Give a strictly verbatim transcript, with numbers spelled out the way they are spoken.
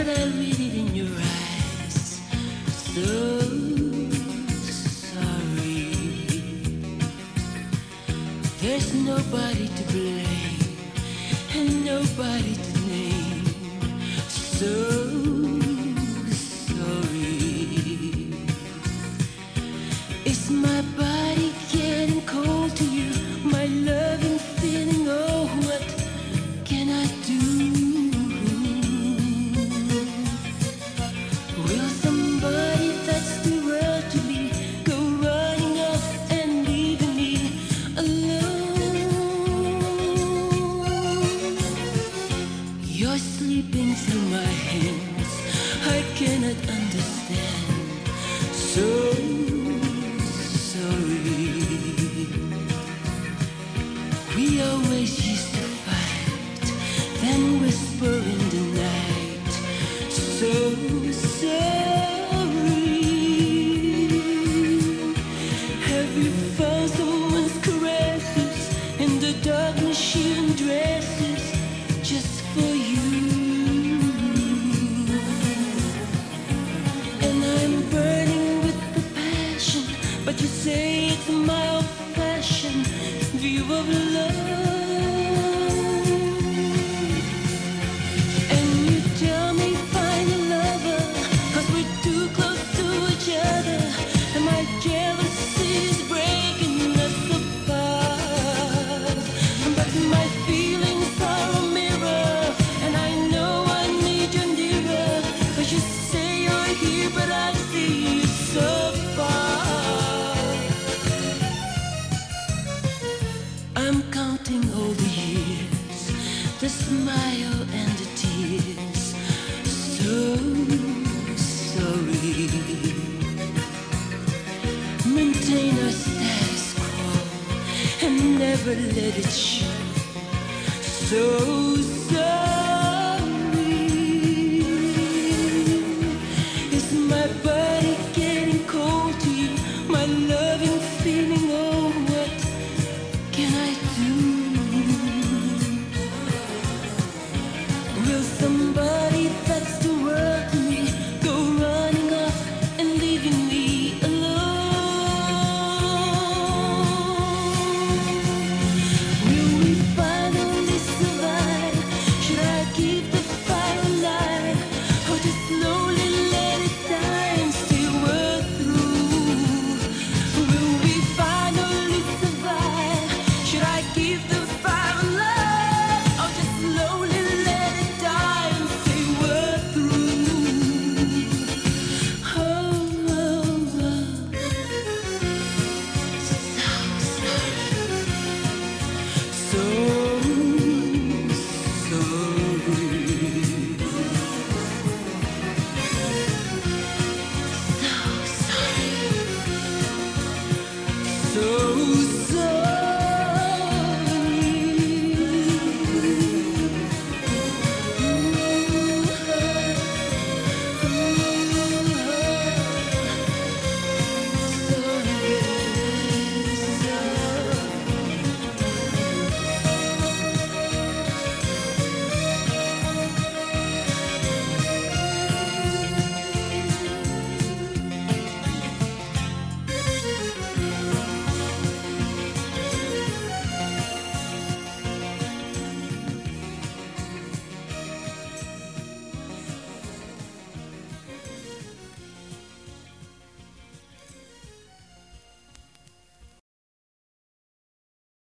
but I read it in your eyes. So sorry. There's nobody to blame and nobody to name. So sorry. Is my body getting cold to you? My loving feeling, oh, what can I do? Will somebody that's the world to me go running off and leaving me alone? You're sleeping through my hands, I cannot understand. So sorry. We always used to fight, then whisper in the night. So sorry. Have you found someone's caresses in the darkness she undresses just for you? And I'm burning with the passion, but you say it's my old-fashioned view of love. And you tell me find a lover, 'cause we're too close to each other, and my jealousy is breaking us apart. But my feelings are a mirror, and I know I need you nearer, 'cause you say you're here, but I see you so far. I'm counting all the years, the smile and the tears. So sorry. Maintain our status quo and never let it show. So sorry.